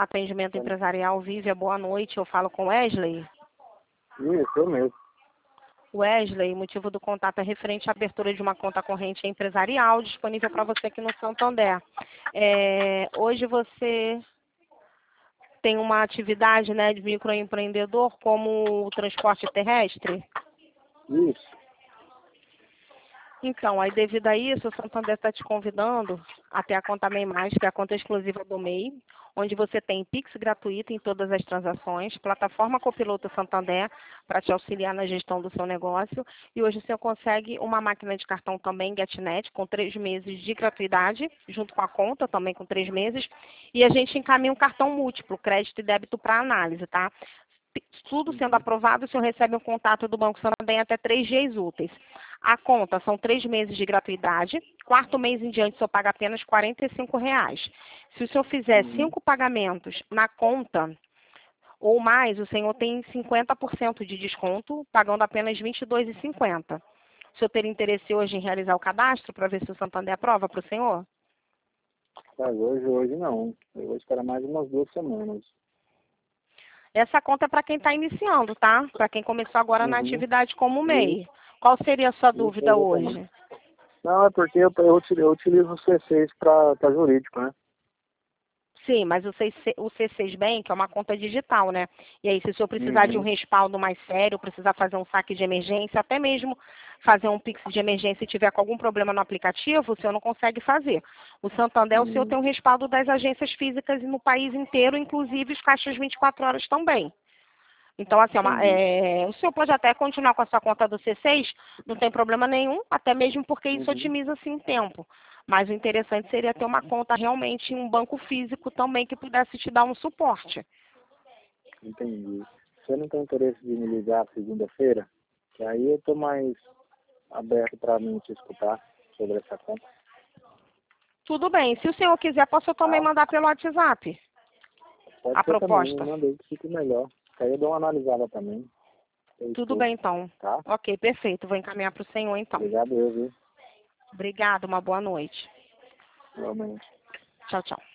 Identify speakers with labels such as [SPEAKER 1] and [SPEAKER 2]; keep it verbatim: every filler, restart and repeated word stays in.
[SPEAKER 1] Atendimento Empresarial Vívia, boa noite. Eu falo com Wesley.
[SPEAKER 2] Isso, eu mesmo.
[SPEAKER 1] Wesley, o motivo do contato é referente à abertura de uma conta corrente empresarial disponível para você aqui no Santander. É, hoje você tem uma atividade, né, de microempreendedor como o transporte terrestre?
[SPEAKER 2] Isso.
[SPEAKER 1] Então, aí devido a isso, o Santander está te convidando a ter a conta MEI Mais, que é a conta exclusiva do MEI, onde você tem Pix gratuito em todas as transações, plataforma Copiloto Santander para te auxiliar na gestão do seu negócio, e hoje você consegue uma máquina de cartão também, GetNet, com três meses de gratuidade, junto com a conta também com três meses, e a gente encaminha um cartão múltiplo, crédito e débito para análise, tá? Tudo sendo aprovado, o senhor recebe um contato do Banco Santander em até três dias úteis. A conta são três meses de gratuidade, quarto mês em diante o senhor paga apenas quarenta e cinco reais. Se o senhor fizer
[SPEAKER 2] Uhum.
[SPEAKER 1] cinco pagamentos na conta ou mais, o senhor tem cinquenta por cento de desconto, pagando apenas vinte e dois reais e cinquenta centavos. O senhor teria interesse hoje em realizar o cadastro para ver se o Santander aprova para o senhor?
[SPEAKER 2] Mas hoje, hoje não. Eu vou esperar mais umas duas semanas.
[SPEAKER 1] Essa conta é para quem está iniciando, tá? Para quem começou agora na
[SPEAKER 2] Uhum.
[SPEAKER 1] atividade como MEI.
[SPEAKER 2] Isso,
[SPEAKER 1] Qual seria a sua
[SPEAKER 2] isso,
[SPEAKER 1] dúvida
[SPEAKER 2] exatamente.
[SPEAKER 1] hoje?
[SPEAKER 2] Não, é porque eu, eu, utilizo, eu utilizo o C seis para jurídico, né?
[SPEAKER 1] Sim, mas o C C, o C seis Bank é uma conta digital, né? E aí, se o senhor precisar de um
[SPEAKER 2] Uhum.
[SPEAKER 1] respaldo mais sério, precisar fazer um saque de emergência, até mesmo fazer um Pix de emergência e tiver com algum problema no aplicativo, o senhor não consegue fazer. O Santander, o senhor
[SPEAKER 2] Uhum.
[SPEAKER 1] tem um respaldo das agências físicas no país inteiro, inclusive os caixas vinte e quatro horas também. Então, assim, é uma-
[SPEAKER 2] Entendi.
[SPEAKER 1] é, o senhor pode até continuar com a sua conta do C seis, não tem problema nenhum, até mesmo porque isso
[SPEAKER 2] Uhum.
[SPEAKER 1] otimiza, sim, tempo. Mas o interessante seria ter uma conta realmente em um banco físico também que pudesse te dar um suporte.
[SPEAKER 2] Entendi. Você não tem interesse de me ligar segunda-feira? Que aí eu tô mais aberto para mim te escutar sobre essa conta.
[SPEAKER 1] Tudo bem. Se o senhor quiser, posso também
[SPEAKER 2] Tá?
[SPEAKER 1] mandar pelo WhatsApp
[SPEAKER 2] Pode
[SPEAKER 1] a
[SPEAKER 2] ser também, me
[SPEAKER 1] proposta.
[SPEAKER 2] manda aí que fique melhor. Que aí eu dou uma analisada também. Eu
[SPEAKER 1] Tudo
[SPEAKER 2] escuto,
[SPEAKER 1] bem, então.
[SPEAKER 2] tá?
[SPEAKER 1] Ok, perfeito. Vou encaminhar para o senhor, então.
[SPEAKER 2] Obrigado, eu, viu?
[SPEAKER 1] Obrigada, uma boa noite.
[SPEAKER 2] Realmente.
[SPEAKER 1] Tchau, tchau.